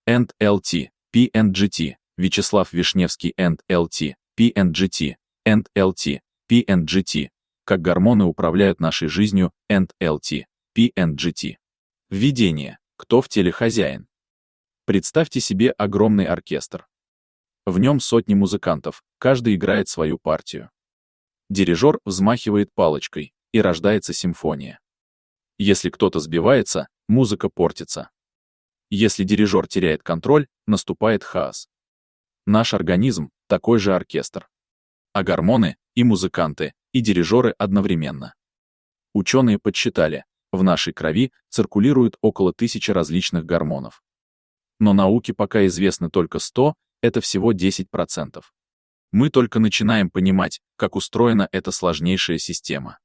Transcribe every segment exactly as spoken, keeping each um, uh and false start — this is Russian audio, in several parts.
энд эл ти, пи энд джи ти, Вячеслав Вишневский энд эл ти, пи энд джи ти, энд эл ти, пи энд джи ти, как гормоны управляют нашей жизнью, энд эл ти, пи энд джи ти. Введение. Кто в теле хозяин? Представьте себе огромный оркестр. В нем сотни музыкантов, каждый играет свою партию. Дирижер взмахивает палочкой, и рождается симфония. Если кто-то сбивается, музыка портится. Если дирижер теряет контроль, наступает хаос. Наш организм — такой же оркестр. А гормоны — и музыканты, и дирижеры одновременно. Ученые подсчитали, в нашей крови циркулирует около тысячи различных гормонов. Но науке пока известно только сто, это всего десять процентов. Мы только начинаем понимать, как устроена эта сложнейшая система.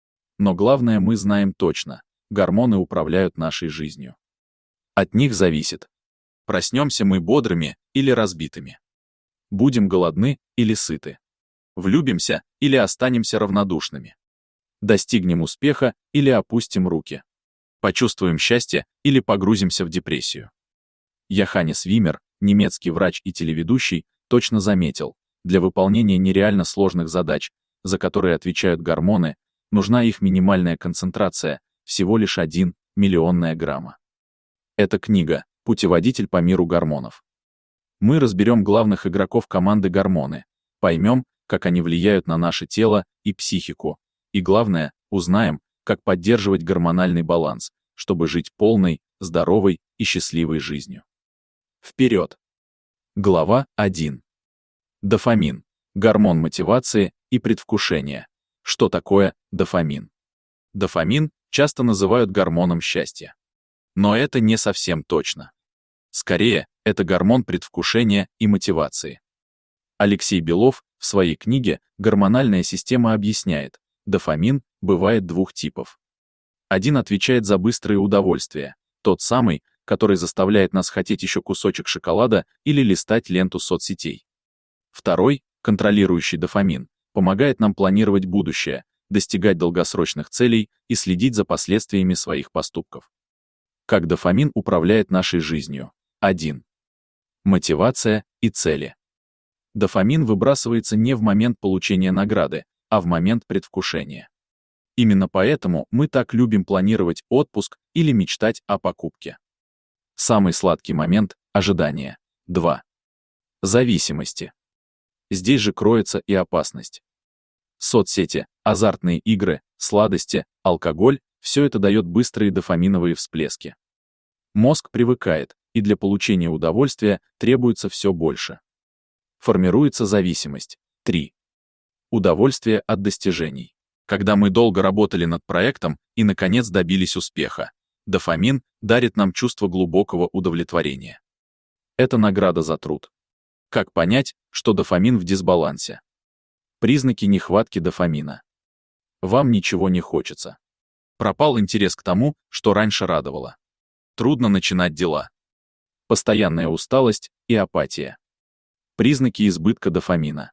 Но главное мы знаем точно — гормоны управляют нашей жизнью. От них зависит, проснемся мы бодрыми или разбитыми. Будем голодны или сыты. Влюбимся или останемся равнодушными. Достигнем успеха или опустим руки. Почувствуем счастье или погрузимся в депрессию. Йоханнес Вимер, немецкий врач и телеведущий, точно заметил, для выполнения нереально сложных задач, за которые отвечают гормоны, нужна их минимальная концентрация, всего лишь один миллионная грамма. Эта книга — путеводитель по миру гормонов. Мы разберем главных игроков команды гормоны, поймем, как они влияют на наше тело и психику, и главное, узнаем, как поддерживать гормональный баланс, чтобы жить полной, здоровой и счастливой жизнью. Вперед! Глава первая. Дофамин. Гормон мотивации и предвкушения. Что такое дофамин? Дофамин часто называют гормоном счастья. Но это не совсем точно. Скорее, это гормон предвкушения и мотивации. Алексей Белов в своей книге «Гормональная система» объясняет, дофамин бывает двух типов. Один отвечает за быстрое удовольствие, тот самый, который заставляет нас хотеть еще кусочек шоколада или листать ленту соцсетей. Второй, контролирующий дофамин, помогает нам планировать будущее, достигать долгосрочных целей и следить за последствиями своих поступков. Как дофамин управляет нашей жизнью? один. Мотивация и цели. Дофамин выбрасывается не в момент получения награды, а в момент предвкушения. Именно поэтому мы так любим планировать отпуск или мечтать о покупке. Самый сладкий момент — ожидание. два. Зависимости. Здесь же кроется и опасность. Соцсети, азартные игры, сладости, алкоголь — все это дает быстрые дофаминовые всплески. Мозг привыкает, и для получения удовольствия требуется все больше. Формируется зависимость. три. Удовольствие от достижений. Когда мы долго работали над проектом и, наконец, добились успеха, дофамин дарит нам чувство глубокого удовлетворения. Это награда за труд. Как понять, что дофамин в дисбалансе? Признаки нехватки дофамина. Вам ничего не хочется. Пропал интерес к тому, что раньше радовало. Трудно начинать дела. Постоянная усталость и апатия. Признаки избытка дофамина.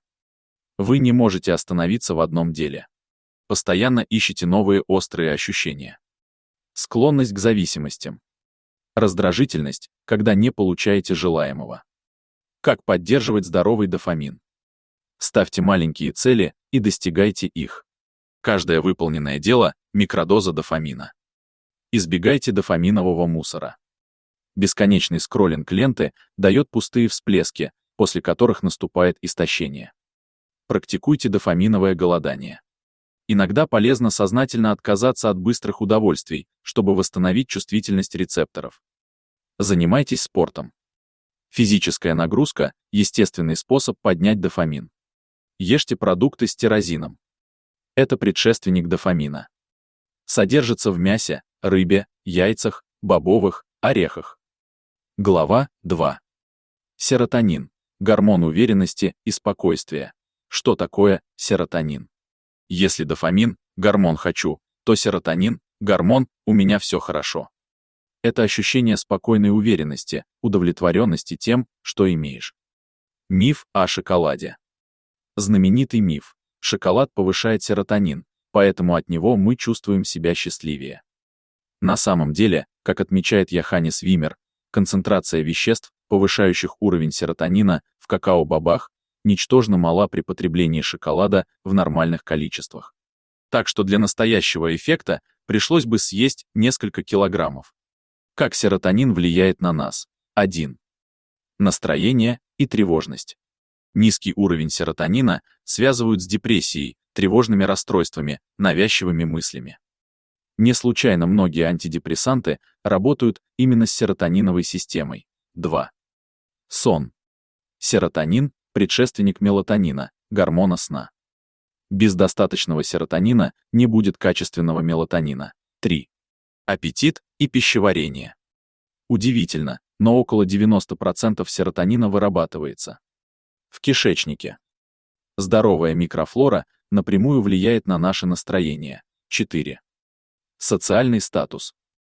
Вы не можете остановиться в одном деле. Постоянно ищете новые острые ощущения. Склонность к зависимостям. Раздражительность, когда не получаете желаемого. Как поддерживать здоровый дофамин? Ставьте маленькие цели и достигайте их. Каждое выполненное дело — микродоза дофамина. Избегайте дофаминового мусора. Бесконечный скроллинг ленты дает пустые всплески, после которых наступает истощение. Практикуйте дофаминовое голодание. Иногда полезно сознательно отказаться от быстрых удовольствий, чтобы восстановить чувствительность рецепторов. Занимайтесь спортом. Физическая нагрузка — естественный способ поднять дофамин. Ешьте продукты с тирозином. Это предшественник дофамина. Содержится в мясе, рыбе, яйцах, бобовых, орехах. Глава вторая. Серотонин. Гормон уверенности и спокойствия. Что такое серотонин? Если дофамин — гормон «хочу», то серотонин — гормон «у меня все хорошо». Это ощущение спокойной уверенности, удовлетворенности тем, что имеешь. Миф о шоколаде. Знаменитый миф. Шоколад повышает серотонин, поэтому от него мы чувствуем себя счастливее. На самом деле, как отмечает Йоханнес Вимер, концентрация веществ, повышающих уровень серотонина в какао-бобах, ничтожно мала при потреблении шоколада в нормальных количествах. Так что для настоящего эффекта пришлось бы съесть несколько килограммов. Как серотонин влияет на нас? один. Настроение и тревожность. Низкий уровень серотонина связывают с депрессией, тревожными расстройствами, навязчивыми мыслями. Не случайно многие антидепрессанты работают именно с серотониновой системой. два. Сон. Серотонин – предшественник мелатонина, гормона сна. Без достаточного серотонина не будет качественного мелатонина. три. Аппетит и пищеварение. Удивительно, но около девяноста процентов серотонина вырабатывается в кишечнике. Здоровая микрофлора напрямую влияет на наше настроение. четыре. Социальный статус.